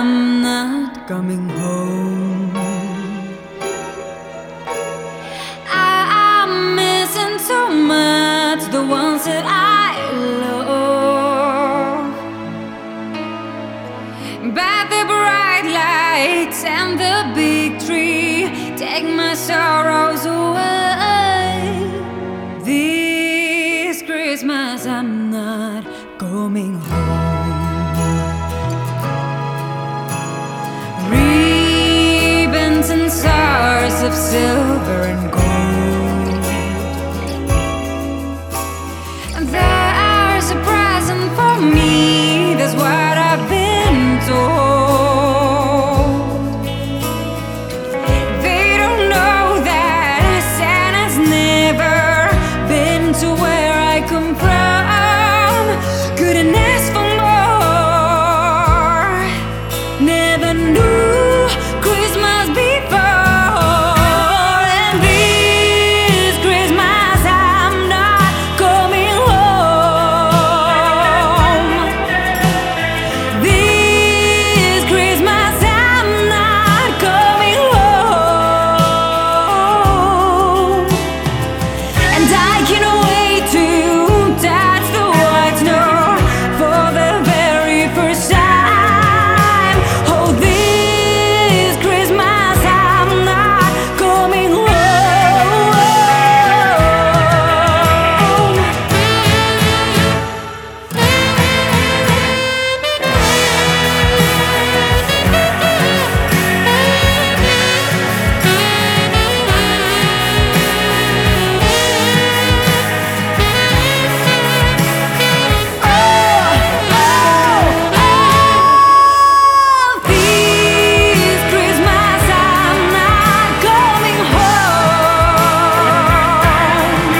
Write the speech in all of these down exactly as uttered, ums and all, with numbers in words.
I'm not coming home. I'm missing so much the ones that I love, but the bright lights and the big tree take my sorrows away. This Christmas I'm not coming home. Ribbons and stars of silver and gold, there's a present for me, that's what I've been told. They don't know that Santa's never been to where I come from. Couldn't ask for more, never knew Christmas before. And this Christmas I'm not coming home. This Christmas I'm not coming home. And I can't wait to touch the white snow for the very first time. Oh, this Christmas I'm not coming home. This Christmas I'm not coming home.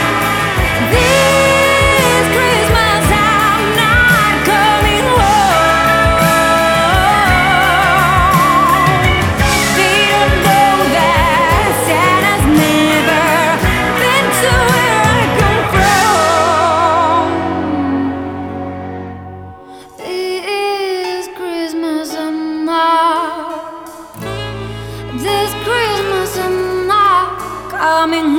This Christmas I'm not coming home. They don't know that Santa's never been to where I come from. This Christmas I'm not, this Christmas I'm not coming